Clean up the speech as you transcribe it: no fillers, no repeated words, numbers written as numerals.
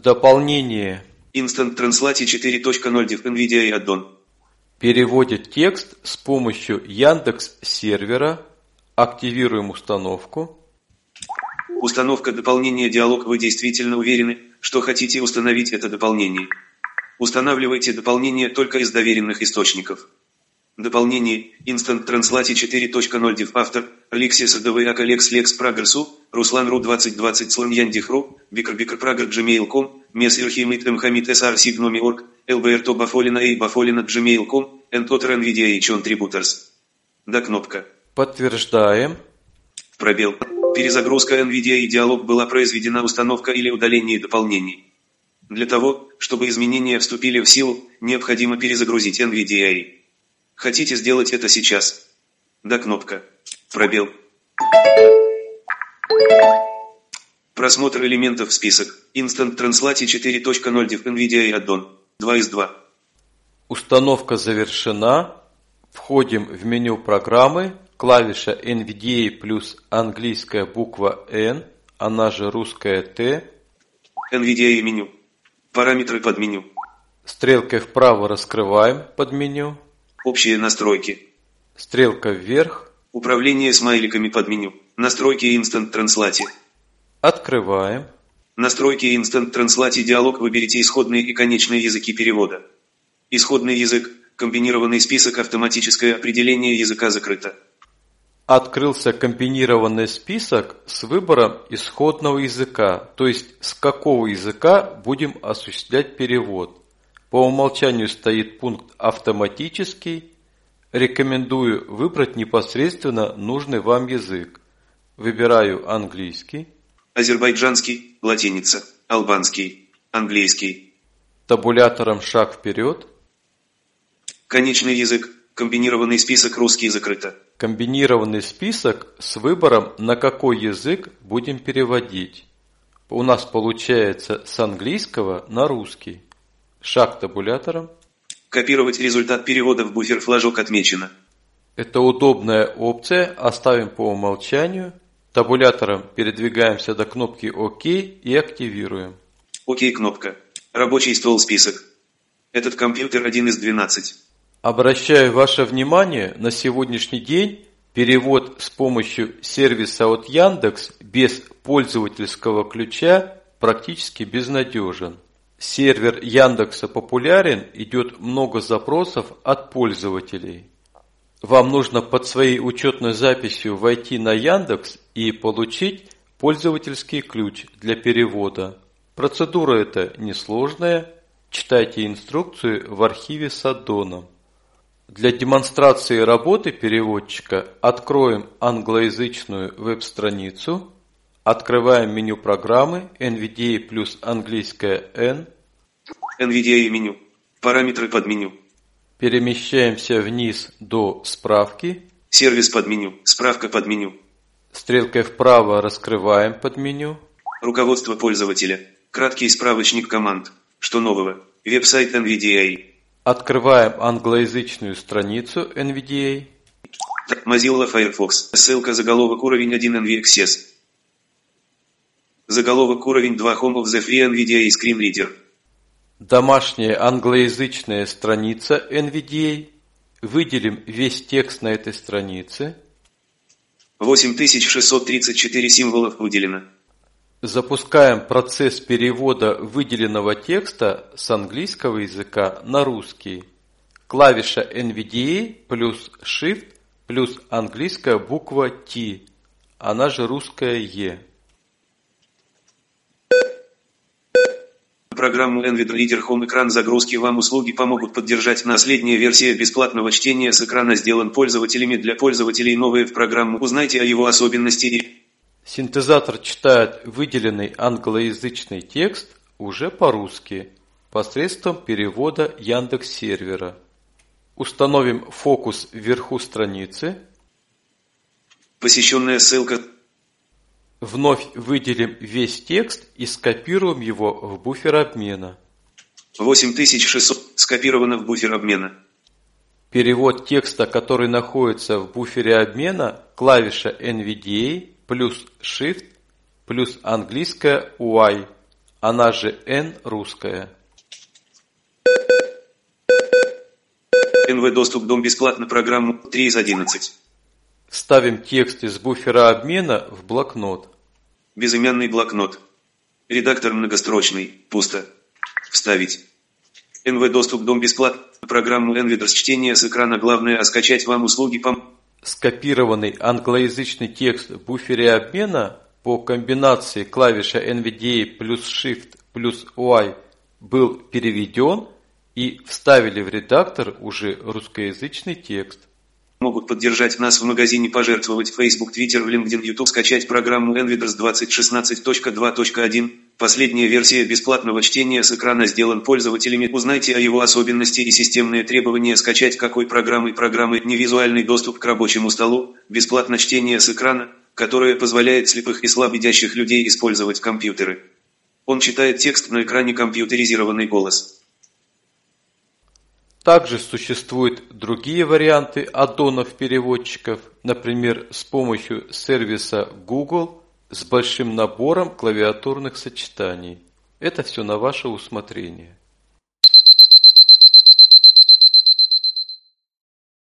Дополнение. Instant Translate 4.0 Div NVDA Add-on. Переводит текст с помощью Яндекс.Сервера. Активируем установку. Установка дополнения диалог. Вы действительно уверены, что хотите установить это дополнение? Устанавливайте дополнение только из доверенных источников. Дополнение Instant Translate 4.0 Div автор Алексис АДВАК Алекс Лекс Прагерсу Руслан Ру 2020 Слон Яндихру Бикр Прагер Gmail.com Мессир Химит Мхамид СР Сигноми.орг ЛБРТО Бафолина и Бафолина Gmail.com Энтотер NVDA Чон Трибутерс. Да, кнопка. Подтверждаем. Пробел. Перезагрузка NVDA диалог. Была произведена установка или удаление дополнений. Для того, чтобы изменения вступили в силу, необходимо перезагрузить NVDA. Хотите сделать это сейчас? Да, кнопка. Пробел. Просмотр элементов список. Instant Translate 4.0 Div NVDA Add-on. 2 из 2. Установка завершена. Входим в меню программы. Клавиша NVDA плюс английская буква N, она же русская Т. NVDA меню. Параметры под меню. Стрелкой вправо раскрываем под меню. Общие настройки. Стрелка вверх. Управление смайликами под меню. Настройки Instant Translate. Открываем. Настройки Instant Translate диалог. Выберите исходные и конечные языки перевода. Исходный язык. Комбинированный список. Автоматическое определение языка закрыто. Открылся комбинированный список с выбором исходного языка, то есть с какого языка будем осуществлять перевод. По умолчанию стоит пункт «Автоматический». Рекомендую выбрать непосредственно нужный вам язык. Выбираю английский. Азербайджанский, латиница, албанский, английский. Табулятором шаг вперед. Конечный язык, комбинированный список, русский закрыто. Комбинированный список с выбором, на какой язык будем переводить. У нас получается с английского на русский. Шаг табулятором. Копировать результат перевода в буфер, флажок отмечено. Это удобная опция, оставим по умолчанию. Табулятором передвигаемся до кнопки ОК и активируем. ОК кнопка. Рабочий стол список. Этот компьютер 1 из 12. Обращаю ваше внимание, на сегодняшний день перевод с помощью сервиса от Яндекс без пользовательского ключа практически безнадежен. Сервер Яндекса популярен, идет много запросов от пользователей. Вам нужно под своей учетной записью войти на Яндекс и получить пользовательский ключ для перевода. Процедура эта несложная. Читайте инструкцию в архиве с аддоном. Для демонстрации работы переводчика откроем англоязычную веб-страницу, открываем меню программы NVDA плюс английская N. NVDA меню. Параметры под меню. Перемещаемся вниз до справки. Сервис под меню. Справка под меню. Стрелкой вправо раскрываем под меню. Руководство пользователя. Краткий справочник команд. Что нового? Веб-сайт NVDA. Открываем англоязычную страницу NVDA. Mozilla Firefox. Ссылка заголовок уровень 1 NVAccess. Заголовок уровень 2 Home of the Free NVDA Screen Reader. Домашняя англоязычная страница NVDA. Выделим весь текст на этой странице. 8634 символов выделено. Запускаем процесс перевода выделенного текста с английского языка на русский. Клавиша NVDA плюс Shift плюс английская буква T, она же русская E. Программу NVIDIA Reader Home экран загрузки. Вам услуги помогут поддержать. Последняя версия бесплатного чтения с экрана сделан пользователями для пользователей. Новые в программу. Узнайте о его особенности. Синтезатор читает выделенный англоязычный текст уже по-русски посредством перевода Яндекс.Сервера. Установим фокус вверху страницы. Посещенная ссылка. Вновь выделим весь текст и скопируем его в буфер обмена. 8600 скопировано в буфер обмена. Перевод текста, который находится в буфере обмена, клавиша NVDA плюс Shift плюс английская Y, она же N русская. НВ доступ дом бесплатно программу 3 из 11. Ставим текст из буфера обмена в блокнот. Безымянный блокнот. Редактор многострочный. Пусто. Вставить. НВ доступ дом бесплатно программу NVDARS чтение с экрана. Главное скачать вам услуги по... Скопированный англоязычный текст в буфере обмена по комбинации клавиша NVDA плюс Shift плюс Y был переведен и вставили в редактор уже русскоязычный текст. Могут поддержать нас в магазине, пожертвовать Facebook, Twitter, LinkedIn, YouTube, скачать программу NVDARS 2016.2.1. Последняя версия бесплатного чтения с экрана сделан пользователями. Узнайте о его особенности и системные требования. Скачать какой программы невизуальный доступ к рабочему столу, бесплатно чтение с экрана, которое позволяет слепых и слабовидящих людей использовать компьютеры. Он читает текст на экране, компьютеризированный голос. Также существуют другие варианты аддонов-переводчиков, например, с помощью сервиса Google с большим набором клавиатурных сочетаний. Это все на ваше усмотрение.